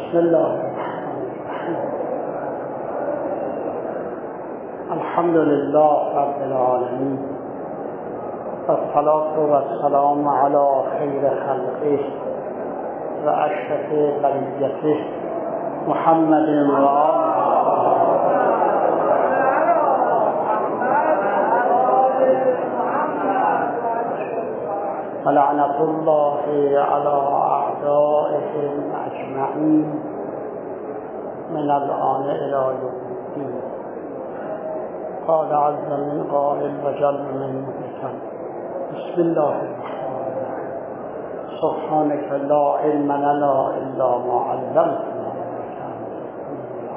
بسم الله الرحمن الرحیم. الحمد لله رب العالمین والصلاة والسلام علی خیر خلقه و اشرف بریته محمد و لعنة الله على أعدائهم أجمعين من الآن إلى يوم الدين. قال عز من قائل وجل من مقتل. بسم الله الرحمن الرحيم. سبحانك لا علم لنا إلا ما علمتنا إنك أنت العليم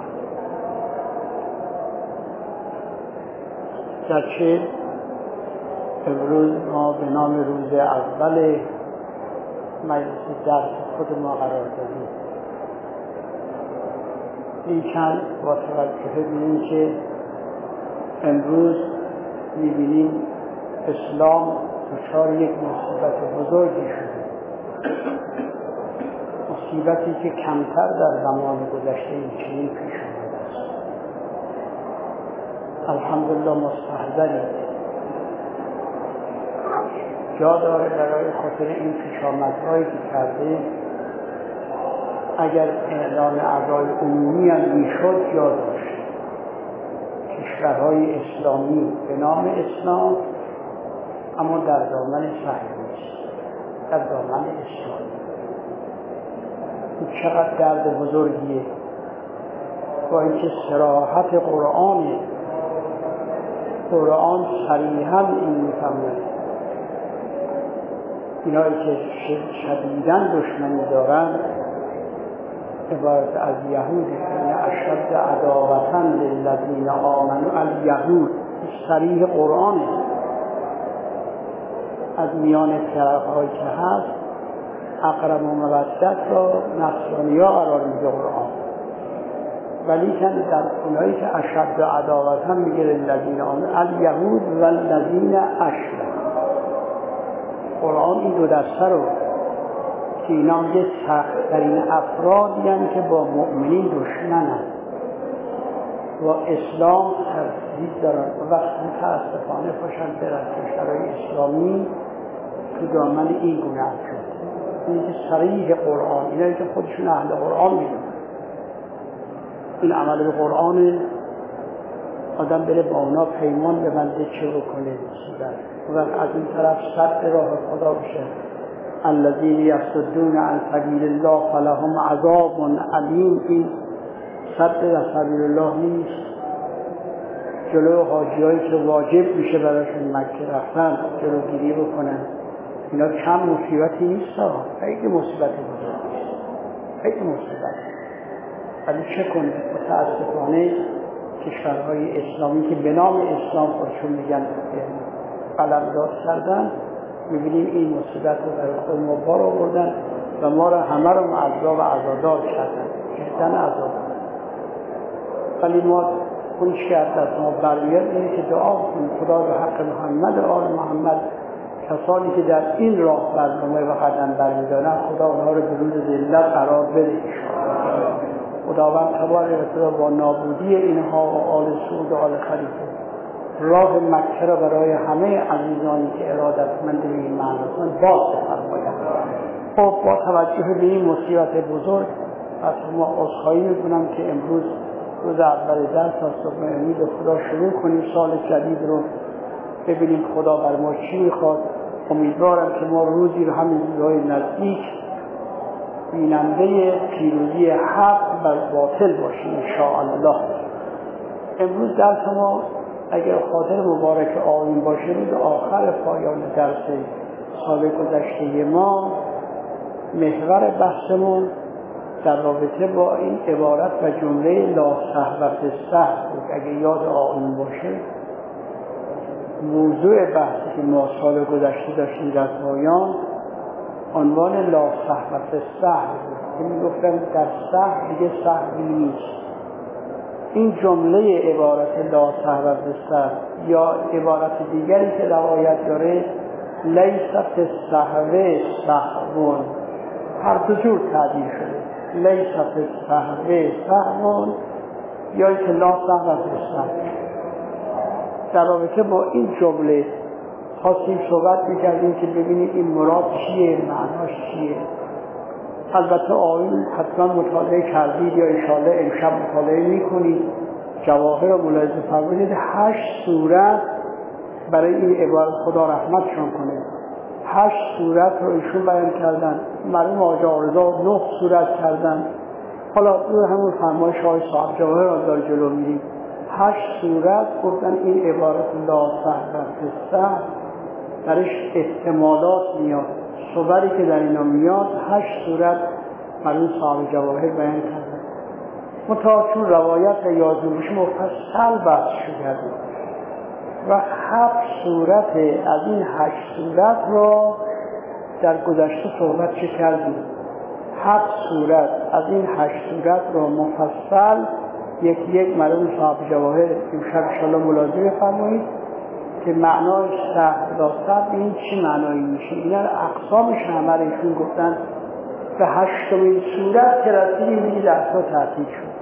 الحكيم. امروز ما به نام روز اول مجلس درس خود ما قرار دادیم. لیکن با توجه به اینکه امروز می‌بینیم اسلام دچار یک مصیبت بزرگی شده، مصیبتی که کمتر در زمان گذشته این چنین پیش آمده است. الحمدلله مستحضریم. جا داره برای خاطر این پیشامدهایی که کرده اگر اعلان اعضای عمومی هم میشد جا داشت. کشورهای اسلامی به نام اسلام اما در دامن صهیونیسم، در دامن اسلامی. این چقدر درد بزرگیه. با اینکه صراحت قرآن صریحاً این می‌فرماید اینایی که شدیداً دشمنی دارند عبارت از یهود، این اشد عداوة للذین آمنوا الیهود، صریح قرآنه. از میان فرق‌هایی که هست اقرب و مودت را نصرانی‌ها قرار میده قرآن، ولی که در اونایی که اشد عداوة میگه للذین آمنوا الیهود و الذین اشرکوا. قرآن این دو دسته رو که اینا یه سخت‌ترین افرادی هستند که با مؤمنین دشمنند و اسلام تردید دارن و وقتی متاسفانه پاشن برن کشورهای اسلامی تو دامن این گونه افراد. اینی که صریح قرآن، اینایی که خودشون اهل قرآن میدونن، این عمل به قرآن آدم بره با اونا پیمان ببنده چه بکنه و از این طرف صد راه خدا بشه. الذین یصدون عن سبیل الله فلهم عذاب علیم. این صد از سبیل الله نیست. جلو حاجیایی که واجب میشه براشون مکه رفتن جلوگیری بکنن. اینا کم مصیبتی نیست، خیلی مصیبت بزرگی، خیلی مصیبت. ولی چه کنه؟ متاسفانه کشورهای اسلامی که به نام اسلام خودشون میگن قلمداد کردن، میبینیم این مصیبت رو برای خود ما بار آوردن و ما را همه رو معذب و عزادار کردن، جدا عذاب. ولی ما اونش که از دست ما برمیاد اینه که دعا کنیم خدا به حق محمد و آل محمد، کسانی که در این راه برنامه و قدم برمیدارن خدا اونها رو به روز ذلت قرار بده. خداوند تبارک و تعالی با نابودی اینها و آل سعود و آل خلیفه راه مکه را برای همه عزیزانی که ارادتمند به این معنی باز بفرماید. خب با توجه به این مصیبت بزرگ از ما عذرخواهی میکنم که امروز روز اول درس است و به امید خدا شروع کنیم سال جدید رو، ببینیم خدا بر ما چی میخواد. امیدوارم که ما روزی رو همین روزهای نزدیک بیننده پیروزی حق بر باطل باشیم انشاءالله. امروز درس ما اگر خاطر مبارک آمین باشه روز آخر پایان درس سال گذشته ما، محور بحثمون در رابطه با این عبارت و جمله لا سهو فی السهو بود. اگر یاد آمین باشه موضوع بحثی که ما سال گذشته داشتیم در پایان عنوان لا سهو فی السهو بود که میگفتن در سهو دیگه سهوی نیست. این جمله عبارت لا سهو فی السهو یا عبارت دیگری که روایت داره لیس فی السهو سهو، هر دو جور تعبیر شده. لیس فی السهو سهو یا که لا سهو فی السهو. در رابطه با این جمله خواستیم صحبت میکردیم که ببینید این مراد چیه، معناش چیه. البته آیین حتما مطالعه کردید یا انشاءالله امشب مطالعه میکنید. جواهر رو ملاحظه فرمایید 8 صورت برای این عبارت خدا رحمتشون کنه 8 صورت رو ایشون بیان کردن. مرحوم آقا رضا 9 صورت کردن. حالا دور همون فرمایش های صاحب جواهر رو داره جلو میریم. 8 صورت گفتن این عبارت لا سهو فی السهو درش احتمالات میاد. صوری که در اینا میاد 8 صورت مرحوم صاحب جواهر بیان کردن. منتها چون روایت یادوش مفصل بحث شده و 7 صورت از این 8 صورت را در گذشته صحبت کردیم. 7 صورت از این 8 صورت را مفصل یک مرحوم صاحب جواهر امشب انشاءالله ملاحظه بفرمایید که معنای سهو لا سهو این چی معنایی میشه. اینا اقسامش همه ایشون گفتن. به 8مین صورت که رسیدیم دیگه درس‌ها تعطیل شد.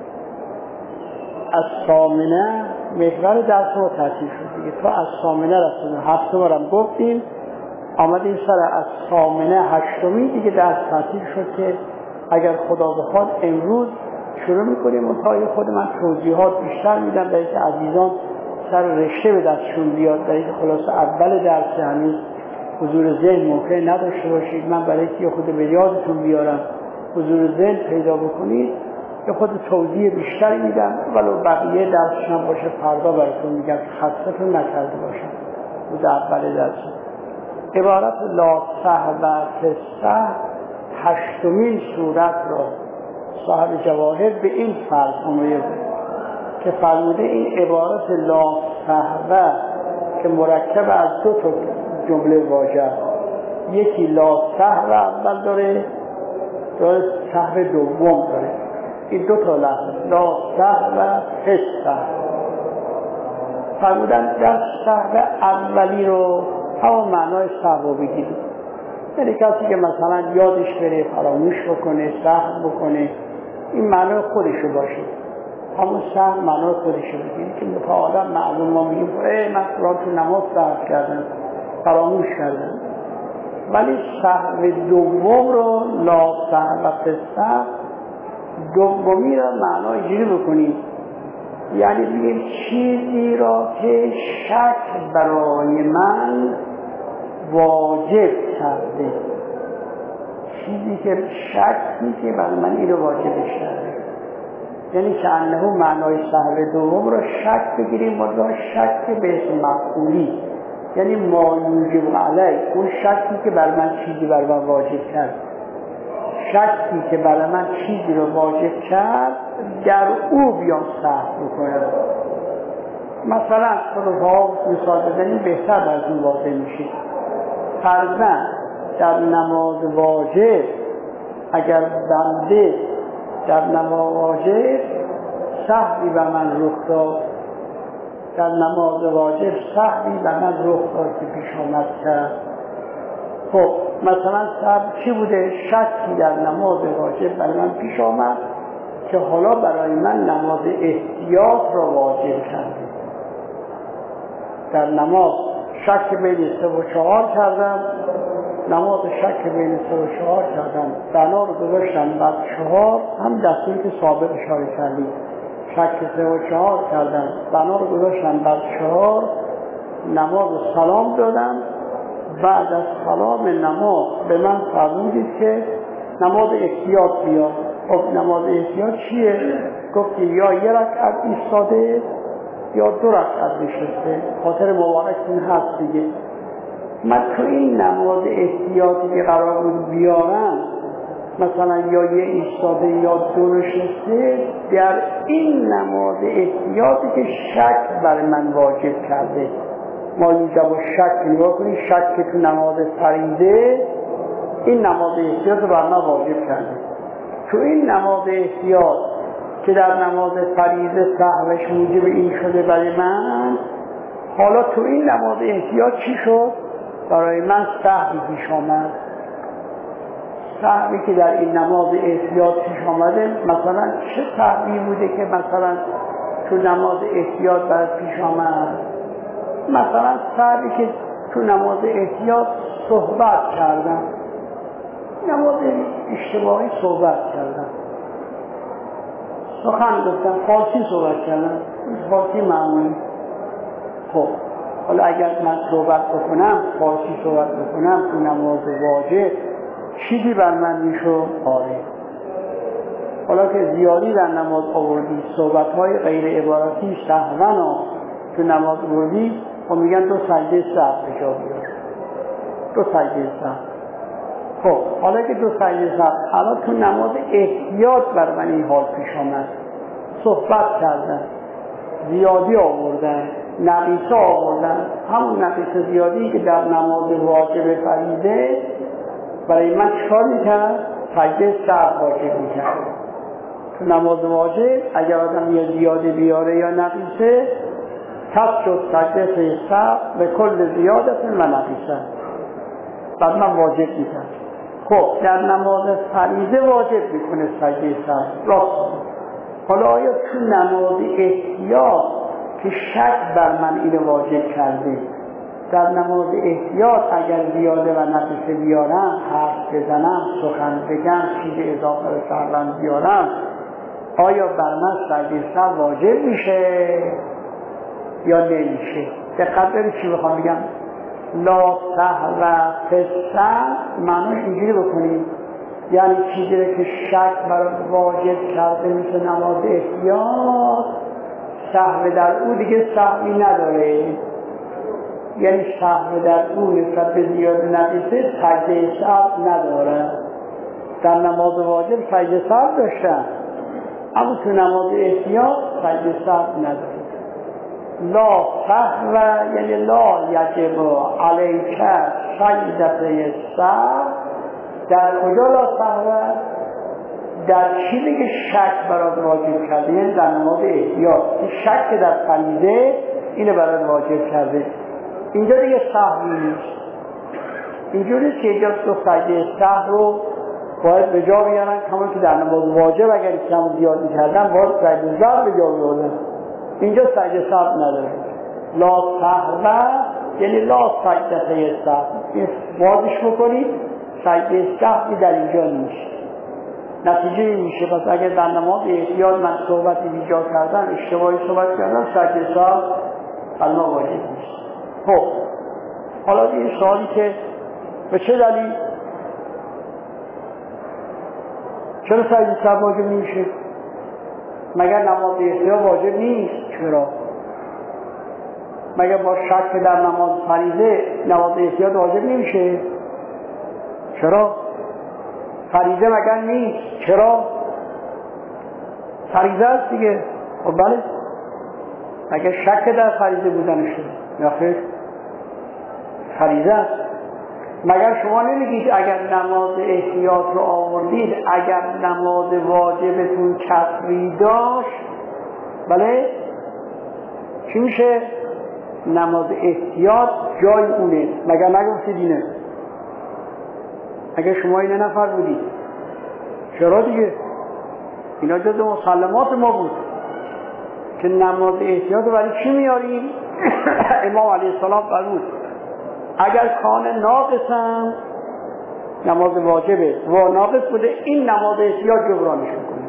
از ثامنه محور درس‌ها تعطیل شد دیگه. تا از ثامنه رسیدیم 7 بارم گفتیم آمدیم سر از ثامنه 8مین دیگه درس تعطیل شد که اگر خدا بخواد امروز شروع میکنیم. منتهای خود من توضیحات بیشتر میدم برای که عزیزان سر رشته به دستشون بیاد. برای که خلاص اول درس هنوز حضور ذهن ممکن نداشته باشید. من برای که خود به یادتون بیارم حضور ذهن پیدا بکنید یه خود توضیح بیشتری میدم ولو بقیه درسشون باشه فردا براتون میگم که خستتون نکرده باشم. روز اول درس عبارت لا سهو فی السهو 8مین صورت را صاحب جواهر به این فرض آمده که فرموده این عبارت لا سهو که مرکب از 2 تا جمله واژه، یکی لا سهو اول داره سهو دوم داره. این 2 تا لفظ لا سهو فی السهو فرمودن در سهو اولی رو همون معنای سهو بگیرید. یعنی کسی که مثلا یادش بره فراموش بکنه سهو بکنه این معنای خودشو باشه. همون سهو معنای خودشو بگیرید که مثلا آدم معلوم ما میگیم من قرآن تو نماز سهو کردم فراموش کردم. ولی سهو دوم رو لا سهو فی السهو دومی را معنای اینجوری بکنید یعنی بگیم چیزی را که شک برای من واجب کرده، چیزی که شکی که برای من این رو واجبش کرده. یعنی که انه معنای سهو دوم را شک بگیریم و شک به اسم مفعولی یعنی ما یوجب علی اون شکی که برای من چیزی برای من واجب کرد. شکی که برای من چیزی رو واجب کرد در او بیان سهو بکنم. مثلا خودها مثال بزنیم بهتر براتون واضح میشه. فرضاً در نماز واجب اگر بنده در نماز واجب سهوی بر من رخ داد، در نماز واجب سهوی بر من رخ داد که پیش آمد کرد. خب مثلا سهو چی بوده؟ شکی در نماز واجب برای من پیش آمد که حالا برای من نماز احتیاط را واجب کرده. در نماز شک بین 3 و 4 کردم، نماز شک بین 3 و 4 کردم، بنا رو گذاشتم بعد 4 هم دستوری که سابق اشاره کردیم شک 3 و 4 کردم، بنا رو گذاشتم بعد 4 نماز سلام دادم. بعد از سلام نماز به من فرمودید که نماز احتیاط بیاد. خب نماز احتیاط چیه؟ گفتی یا 1 رکعت ایستاده یا 2 رکعت نشسته، خاطر مبارکتون هست دیگه. من تو این نماز احتیاطی که قرار بود بیارم مثلا یا 1 ایستاده یا 2 نشسته، در این نماز احتیاطی که شک برای من واجب کرده. ما اینجا با شک نگاه کنید، شک که تو نماز فریضه این نماز احتیاط رو بر من واجب کرده. تو این نماز احتیاط که در نماز فریضه سهوش موجب این شده برای من، حالا تو این نماز احتیاط چی شد؟ برای من سهوی پیش آمد. سهوی که در این نماز احتیاط پیش آمده مثلا چه سهوی بوده که مثلا تو نماز احتیاط برات پیش آمد؟ مثلا سهوی که تو نماز احتیاط صحبت کردن، نماز اشتباهی صحبت کردن، سخن گفتن، فارسی صحبت کردن، فارسی معمولی. خب حالا اگر من صحبت بکنم، فارسی صحبت بکنم تو نماز واجب چیزی بر من میشو؟ آره. حالا که زیادی در نماز آوردی، صحبت‌های غیر عبارتی سهوانا تو نماز آوردی، و میگن 2 سجده سهو به جا بیار، 2 سجده سهو. خب حالا که 2 سجده سهو، حالا تو نماز احتیاط بر من این حال پیش آمد، صحبت کردن، زیادی آوردن، نقیصه آوردن، همون نقیصه زیادی که در نماز واجب فریضه برای من چکار میکرد؟ سجده سهو واجب میکرد. تو نماز واجب اگر آدم یا زیاده بیاره یا نقیصه، تب شد سجده سهو به کل زیادت و نقیصه، بعد من واجب میکرد. خب در نماز فریضه واجب میکنه سجده سهو، راست. حالا آیا تو نماز احتیاط که شک بر من اینو واجب کرده، در نماز احتیاط اگر زیاده و نقیصه بیارم، حرف بزنم، سخن بگم، چیز اضافه به سهوم بیارم، آیا بر من سجده سهو واجب میشه یا نمیشه؟ دقت دارید چی بخوام بگم؟ لا سهو فی السهو معناش اینجوری بکنید، یعنی چیزی که شک برای واجب کرده میشه نماز احتیاط، سهو در او دیگه سهوی نداره، یعنی سهو در او نسبت به زیاده نقیصه سجده سهو نداره. در نماز واجب سجده سهو داشتن، اما تو نماز احتیاط سجده سهو نداره. لا سهو یعنی لا یجب علیک سجده سهو. در کجا لا سهو؟ در چیزی که شک برات واجب کرده، یعنی در نماز احتیاط شک در فریضه اینو برات واجب کرده، اینجا دیگه سهوی نیست. اینجوری که اینجا 2 سجده سهو رو باید به جا بیارن، کما که در نماز واجب اگر کم زیاد می‌کردن باید سجده سهو به جا بیارن. اینجا سجده سهو نداره. لا سهو یعنی لا سجده سهو، این واضح بکنید، سجده سهوی در اینجا نیست. نتیجه این میشه پس اگر در نماز احتیاط من صحبتی بیجا کردم، اشتباهی صحبت کردم، سجده سهو بر ما واجب نیست. خب حالا این سوالی که به چه دلیل چرا سجده سهو واجب نمیشه؟ مگر نماز احتیاط واجب نیست؟ چرا؟ مگر با شک در نماز فریضه نماز احتیاط واجب نمیشه؟ چرا؟ فریضه مگر نیست؟ چرا؟ فریضه است دیگه. خب بله، مگر شک در فریضه بودنشه؟ یا خیر، فریضه است. مگر شما نمیگید اگر نماز احتیاط رو آوردید، اگر نماز واجبتون کسری داشت، بله چی میشه؟ نماز احتیاط جای اونه. مگر نگفتید اینه؟ اگر شما این نفر بودید، چرا دیگه؟ اینا جز مسلمات ما بود که نماز احتیاط رو برای چی میاریم؟ امام علیه السلام فرمود اگر کان ناقصم نماز واجبه و ناقص بوده، این نماز احتیاط جبرانش میکنه،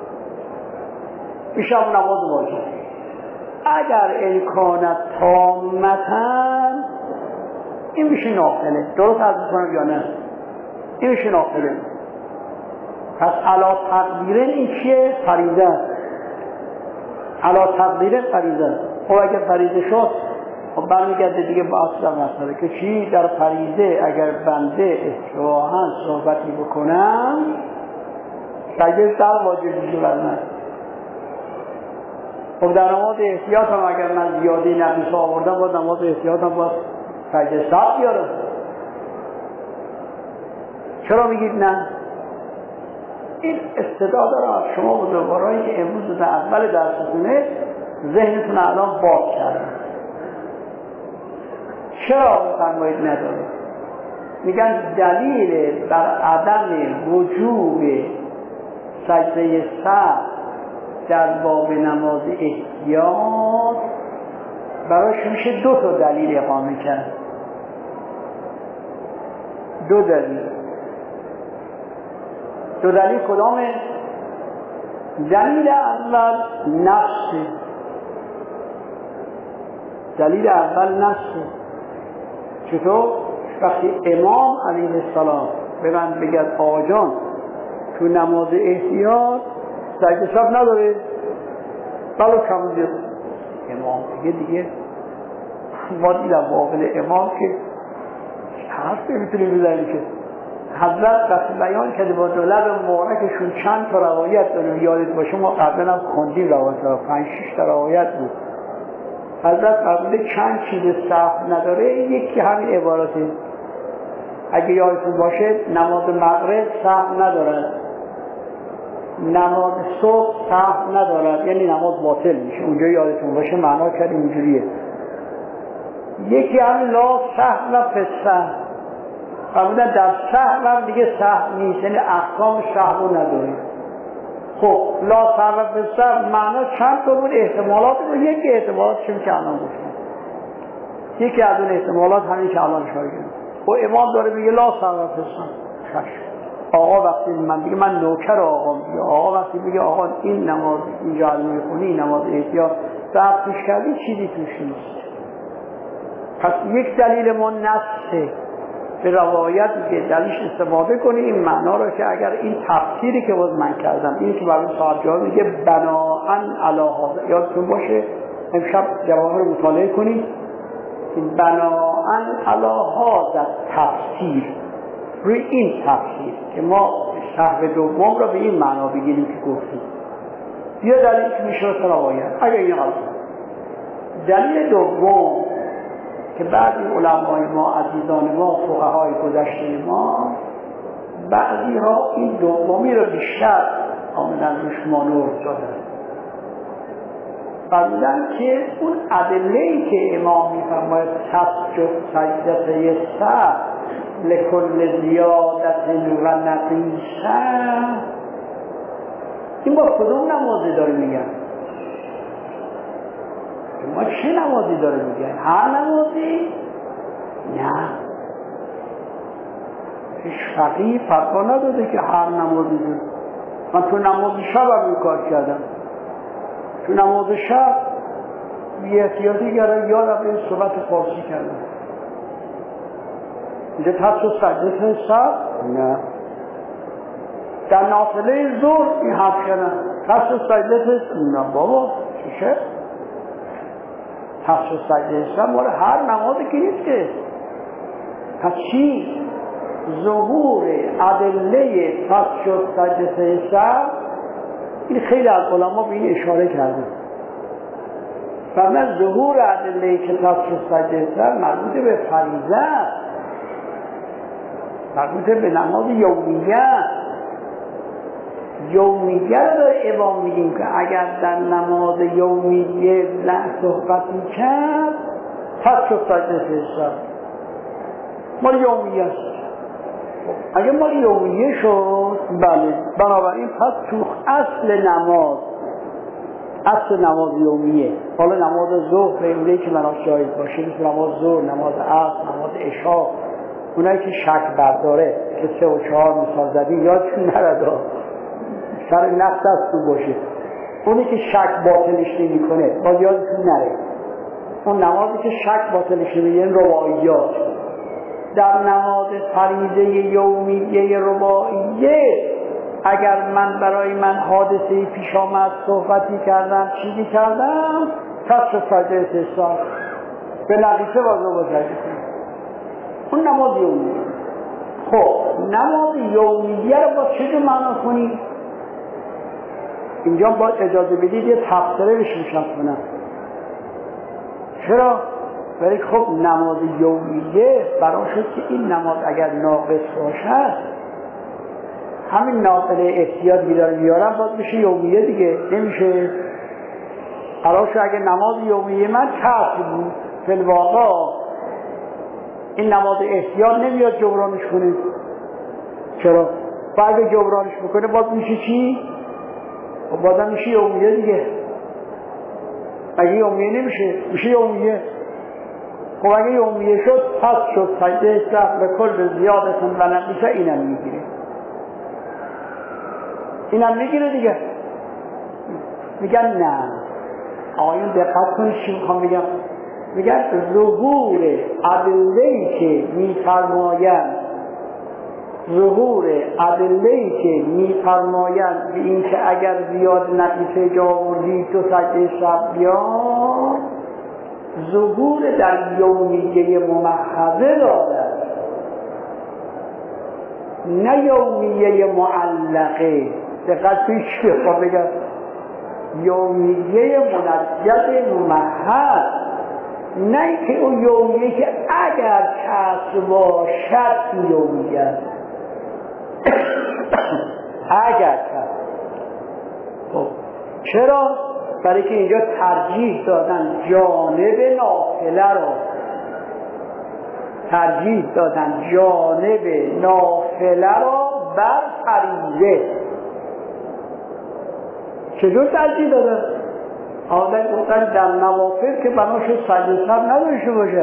میشه نماز واجب. اگر امکانت تامتن این میشه نافله. درست عرض میکنم یا نه؟ این میشه نافله. پس علا تقدیره این چیه؟ فریضه است. علا تقدیره فریضه است. خب اگر فریضه شد، خب برمیگرده دیگه به اصل مسئله که چی؟ در فریضه اگر بنده اشتباها صحبتی بکنم، سجده سهو واجب میشه بر من. خب در نماز احتیاط هم اگر من زیاده نقیصه آوردم، باید نماز احتیاط هم باید سجده سهو بیارم. چرا میگید نه؟ این استعداد داره شما بزرگوارایی که امروز در اول درستونه ذهنتون الان باز کردن. چرا میفرمایید نداره؟ میگن دلیل بر عدم وجوب سجده سهو در باب نماز احتیاط براش میشه 2 تا دلیل اقامه کرد. 2 دلیل. 2 دلیل کدامه؟ دلیل اول نفسه. دلیل اول نفسه. چطور؟ وقتی امام علیه السلام ببند بگرد آقا جان تو نماز احتیاط سجده سهو نداره، بلو کم زیر امام دیگه ما دیدم واقعا امام که حرف نمیتونیم بزنیم که حضرت وقتی بیان کرده با دولت مبارکشون چند تا روایت داره، یادت باشه ما قبلا هم خوندیم روایت ها 5-6 تا روایت بود. حضرت قبل چند چیز سهو نداره، یکی همین عبارته. اگه یادتون باشه نماز مغرب سهو ندارد، نماز صبح سهو ندارد، یعنی نماز باطل میشه. اونجا یادتون باشه معنا کرد اینجوریه. یکی همین لا سهو فی السهو، فرمودن در سهو هم دیگه سهو نیست، یعنی احکام سهو نداره. خب لا سهو فی السهو معنا چند تا بود؟ احتمالات بود. یکی احتمالات چون که الان گفتم، یکی از اون احتمالات همین که الان شاید و امام داره میگه لا سهو فی السهو. آقا وقتی من نوکر آقا میگه، آقا وقتی میگه آقا این نماز اینجا میخونی نماز احتیاط سهو توش کردی چیزی توش نیست. پس یک دلیل ما نفسه به روایت که دلیلش استفاده کنی این معنا رو که اگر این تفسیری که باز من کردم این که برای صاحب جواب میگه بناءً علی هذا، یادتون باشه امشب جواب رو مطالعه کنید که بناءً علی هذا تفسیر، روی این تفسیر که ما سهو دوم رو به این معنا بگیریم که گفتیم یه دلیل که میشه روایت. اگر این دلیل دوم که بعضی علمای ما عزیزان ما فقهای گذشته ما بعضی ها این دومی رو بیشتر آمدن روش مانور دادن، فرمودن که اون ادله‌ای که امام میفرماید تسجد سجده سهو لکل زیادت و نقیصه، این با کدوم نمازی داره میگن؟ ما چه نمازی داره میگن؟ هر نمازی؟ نه، هیچ فقیه فتوا نداده که هر نمازی داره. من تو نماز شب هم این کار کردم. تو نماز شب بی احتیاطی کردم یادم این صحبت فارسی کردم. اینجا تفسیر سجده سهو؟ نه. در نافله ظهر این حرف کردم تفسیر سجده سهو؟ نه بابا چیشه؟ تفسیر سجده سهو مال هر نمازی که نیست که. پس چی؟ ظهور ادله تفسیر سجده سهو این خیلی از علما به این اشاره کردن. فرمان ظهور ادله که تفسیر سجده سهو مربوط به فریضه است، مربوط به نماز یومیه رو امام میگیم که اگر در نماز یومیه صحبتی کرد تفسیر سجده سهو مال یومیه است. اگه مال یومیه شد بله، بنابراین پس تو اصل نماز یومیه، حالا نماز ظهر اونایی که مناش جایز باشه مثل نماز ظهر، نماز عصر، نماز عشا، اونایی که شک برداره که 3 و 4 مثال زدی یادشون نرده سر نفس دست تو باشه، اونی که شک باطلش نمی کنه باز یادشون نره. اون نمازی که شک باطلش نمی یعنی رباعیات. در نماز فریضه یومیه رباعیه اگر من برای من حادثه پیش آمد صحبتی کردم چیزی کردم تفسیر سجده سهو به نقیصه با سجده اون نماز یومیه. خب نماز یومیه رو با چه جو معنا کنیم؟ اینجا باید اجازه بدید یه تفسیره بشیم کنم. چرا؟ ولی خب نماز یومیه برای شد که این نماز اگر ناقص باشد همین نافله احتیاط بیارم باید بشه یومیه دیگه، نمیشه. برای شد اگر نماز یومیه من کافی بود فی الواقع این نماز احتیاط نمیاد جبرانش کنه. چرا؟ و اگه جبرانش بکنه باز میشه چی؟ و بازم میشه یومیه دیگه. اگه یومیه نمیشه میشه یومیه. خب اگه یومیه شد پس شد سجده سهو به کل به زیادتون و نمیشه اینم میگیره. اینم میگیره دیگه. میگن نه آقایون دقت کنید چی میخوام بگم. میگن ظهور ادله‌ای که میفرمایند به این که اگر زیاد نفیسه جا آوردی تو سجده سهو بیار، ظهور در یومیه ممحضه دارد نه یومیه معلقه. دقت کنید چی بخوام بگم. یومیه منجد ممحض، نه که اون یومیه که اگر کس باشد یومیه اگر کس. خب چرا؟ برای که اینجا ترجیح دادن جانب نافله را بر فریضه. چجور ترجیح دادن؟ آدم گفتن در نوافل که بناش سجده سهو نداشته باشه.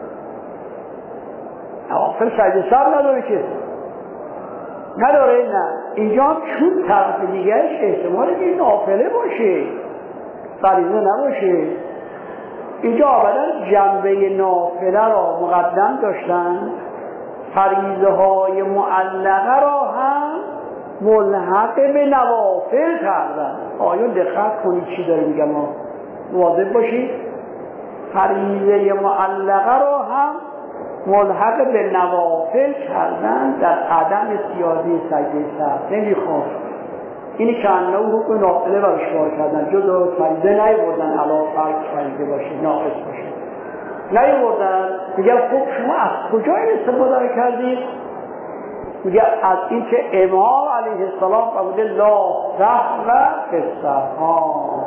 نوافل سجده سهو نداره که نداره. نه اینجا چون طرف دیگرش احتمال که نافله باشه فریضه نباشه. اینجا آمدن جنبه نافله را مقدم داشتن، فریضه های معلقه را هم ملحق به نوافل کردن. آیون دقت کنید چی داره میگم، ما مواظب باشید. فریضه معلقه را هم ملحق به نوافل کردن در عدم سیادی سجده سهو. نمیخواد اینی که انه حکم نافله برش کار کردن، جز فریضه نیوردن علاوه فرض فریضه باشه ناقص باشه نیوردن. میگه خب شما از کجا این استفاده کردید؟ میگه از این که امام علیه السلام فرموده لا سهو فی السهو.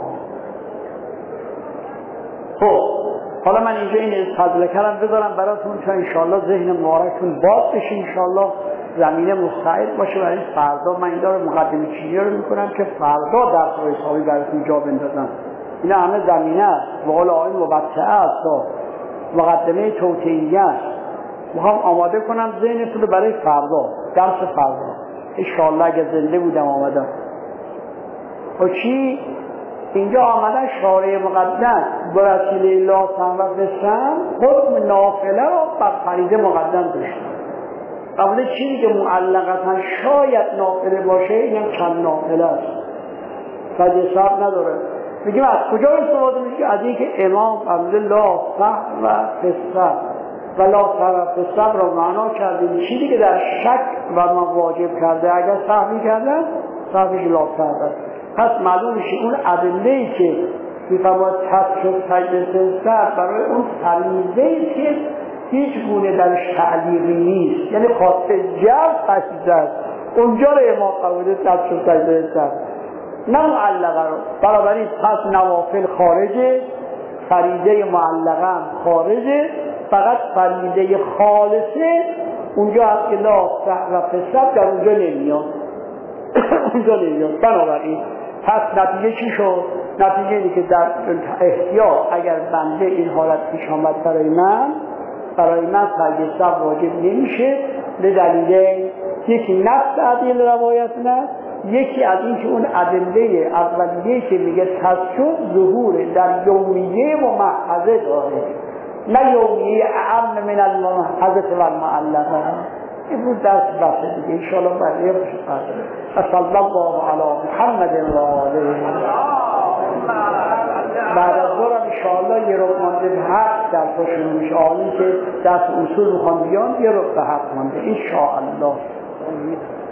خب حالا من اینجا این فضل کردم بذارم براتون تا انشاءالله ذهن مبارکتون باز بشه، انشاءالله زمینه مستعد باشه برای فردا. من این داره مقدمه چینی رو میکنم که فردا درس و حسابی براتون جا بندازم. اینا همه زمینه است، به قول آقای مبتعه است، مقدمه توطئیه است. میخوام آماده کنم ذهنتون رو برای فردا، درس فردا انشاءالله اگه زنده بودم آمدم. و چی؟ اینجا آمدن شارع مقدس برسیل لا سهو فی السهو حکم نافله را بر فریضه مقدم داشتن. قبل چیزی که معلقتا شاید نافله باشه اینم چند نافله است، سجده سهو نداره. میگیم از کجا استفاده میشه؟ از این که امام قبل لا سهو فی السهو و لا سهو فی السهو را معنا کردیم چیزی که در شک و ما واجب کرده اگر سهو کردن سهوش لا سهو است. پس معلوم میشه اون ادله‌ای که میفرماید پس شد سجده سهو برای اون فریضه‌ای که هیچ گونه درش تعلیقی نیست، یعنی خاصه جرد تشدید است، اونجا رو امام قبوله پس شد سجده سهو نه معلقه رو. بنابراین پس نوافل خارجه، فریضه معلقه هم خارجه، فقط فریضه خالصه اونجا هست که لا سهو فی السهو در اونجا نمیاد. بنابراین پس نتیجه چی شد؟ نتیجه اینه که در احتیاط اگر بنده این حالت پیش آمد برای من سجده سهو واجب نمیشه، به دلیل یکی نفس عدیل روایت نه، یکی از این که اون ادله اولیه که میگه تشد ظهور در یومیه ممحضه داره نه یومیه اعم من الممحضه و المعلقه. امروز درس بحثه دیگه انشاءالله بقیه باشه فردا. صلی الله علی محمد و آله. بعد از ظهر انشاءالله یه ربع مانده به 7 درس شروع میشه. آنی که درس اصول میخوان بیان یه ربع به 7 مانده انشاءالله.